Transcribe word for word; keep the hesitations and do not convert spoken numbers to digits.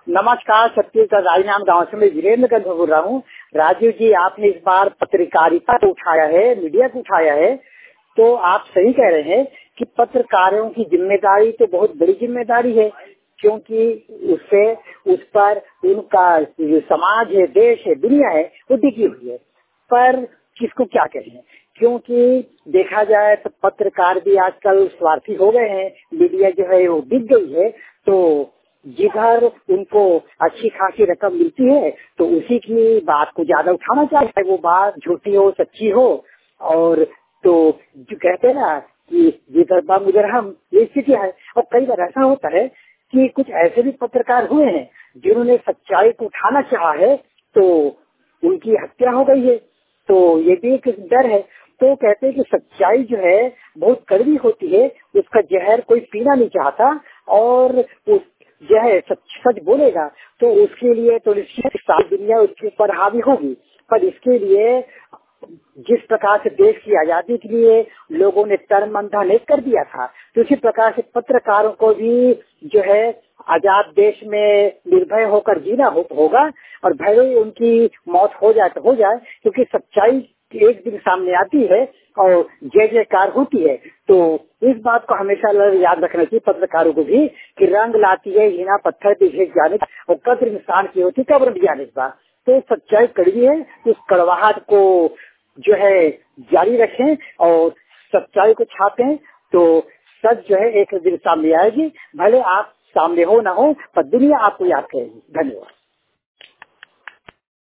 नमस्कार, छत्तीसगढ़ राजनाम गांव से मैं वीरेंद्र गंध बोल रहा हूँ। राजीव जी, आपने इस बार पत्रकारिता को उठाया है, मीडिया को उठाया है, तो आप सही कह रहे हैं कि पत्रकारों की जिम्मेदारी तो बहुत बड़ी जिम्मेदारी है, क्योंकि उससे उस पर उनका जो समाज है, देश है, दुनिया है, वो टिकी हुई है। पर किसको क्या कहें, क्योंकि देखा जाए तो पत्रकार भी आजकल स्वार्थी हो गए हैं। मीडिया जो है वो बिक गई है, तो जिधर उनको अच्छी खासी रकम मिलती है तो उसी की बात को ज्यादा उठाना चाहिए, वो बात झूठी हो सच्ची हो। और तो जो कहते हैं ना कि जिधर बम उधर हम, ये स्थिति है। और कई बार ऐसा होता है कि कुछ ऐसे भी पत्रकार हुए हैं जिन्होंने सच्चाई को उठाना चाहा है तो उनकी हत्या हो गई है। तो ये भी एक डर है। तो कहते हैं कि सच्चाई जो है बहुत कड़वी होती है, उसका जहर कोई पीना नहीं चाहता। और उस जो है सच सच बोलेगा तो उसके लिए तो निश्चित सारी दुनिया उसके ऊपर हावी होगी। पर इसके लिए जिस प्रकार से देश की आजादी के लिए लोगों ने तन मन धन एक कर दिया था, तो इसी प्रकार से पत्रकारों को भी जो है आजाद देश में निर्भय होकर जीना हो, होगा। और भले ही उनकी मौत हो जाए तो हो जाए, क्योंकि सच्चाई एक दिन सामने आती है और जय जयकार होती है। तो इस बात को हमेशा याद रखना चाहिए पत्रकारों को भी कि रंग लाती है हिना पत्थर पे भेज जाने और कद्र इंसान की होती कब्र में जाने के बाद। तो सच्चाई कड़वी है, तो उस कड़वाहट को जो है जारी रखें और सच्चाई को छापें, तो सच जो है एक दिन सामने आएगी। भले आप सामने हो ना हो, पर दुनिया आपको याद करेगी। धन्यवाद।